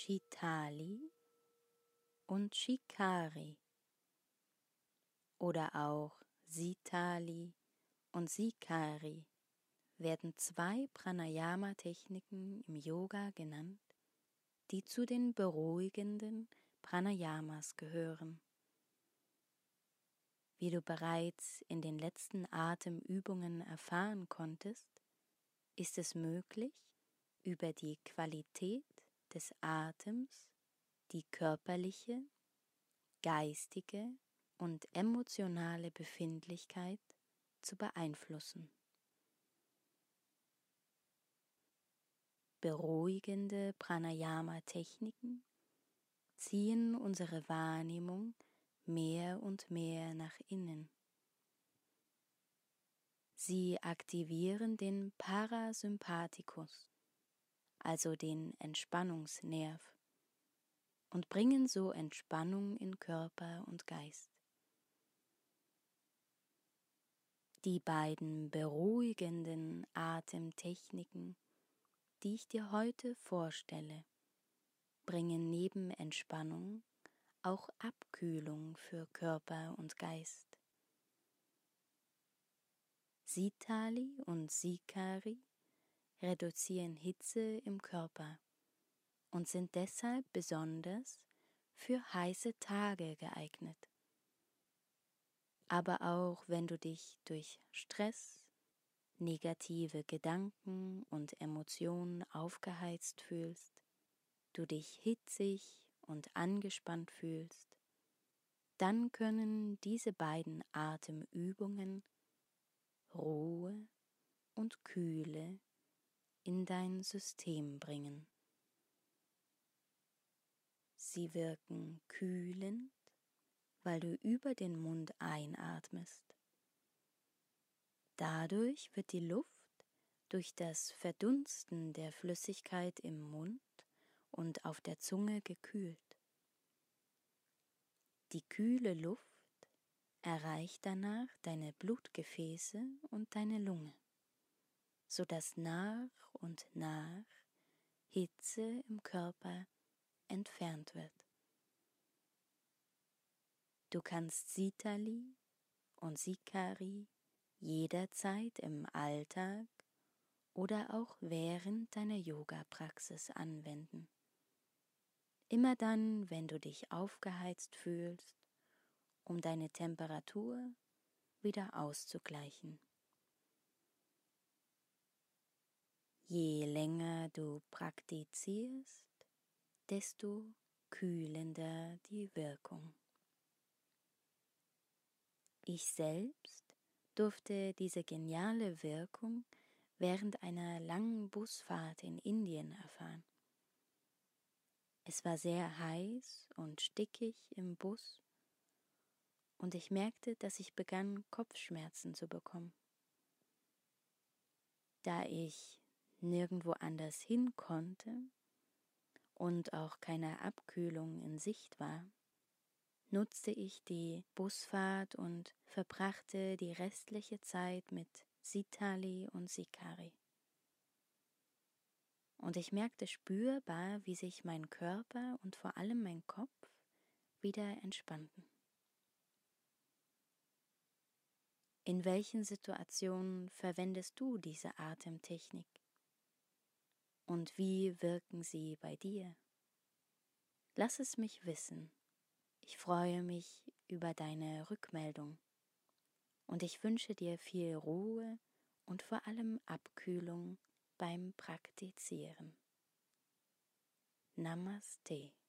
Shitali und Shikari oder auch Sitali und Sikari werden zwei Pranayama-Techniken im Yoga genannt, die zu den beruhigenden Pranayamas gehören. Wie du bereits in den letzten Atemübungen erfahren konntest, ist es möglich, über die Qualität des Atems die körperliche, geistige und emotionale Befindlichkeit zu beeinflussen. Beruhigende Pranayama-Techniken ziehen unsere Wahrnehmung mehr und mehr nach innen. Sie aktivieren den Parasympathikus, also den Entspannungsnerv, und bringen so Entspannung in Körper und Geist. Die beiden beruhigenden Atemtechniken, die ich dir heute vorstelle, bringen neben Entspannung auch Abkühlung für Körper und Geist. Sitali und Sikari reduzieren Hitze im Körper und sind deshalb besonders für heiße Tage geeignet. Aber auch wenn du dich durch Stress, negative Gedanken und Emotionen aufgeheizt fühlst, du dich hitzig und angespannt fühlst, dann können diese beiden Atemübungen Ruhe und Kühle in dein System bringen. Sie wirken kühlend, weil du über den Mund einatmest. Dadurch wird die Luft durch das Verdunsten der Flüssigkeit im Mund und auf der Zunge gekühlt. Die kühle Luft erreicht danach deine Blutgefäße und deine Lunge, sodass nach und nach Hitze im Körper entfernt wird. Du kannst Sitali und Sikari jederzeit im Alltag oder auch während deiner Yoga-Praxis anwenden. Immer dann, wenn du dich aufgeheizt fühlst, um deine Temperatur wieder auszugleichen. Je länger du praktizierst, desto kühlender die Wirkung. Ich selbst durfte diese geniale Wirkung während einer langen Busfahrt in Indien erfahren. Es war sehr heiß und stickig im Bus und ich merkte, dass ich begann, Kopfschmerzen zu bekommen. Da ich nirgendwo anders hin konnte und auch keine Abkühlung in Sicht war, nutzte ich die Busfahrt und verbrachte die restliche Zeit mit Sitali und Sikari. Und ich merkte spürbar, wie sich mein Körper und vor allem mein Kopf wieder entspannten. In welchen Situationen verwendest du diese Atemtechnik? Und wie wirken sie bei dir? Lass es mich wissen. Ich freue mich über deine Rückmeldung und ich wünsche dir viel Ruhe und vor allem Abkühlung beim Praktizieren. Namaste.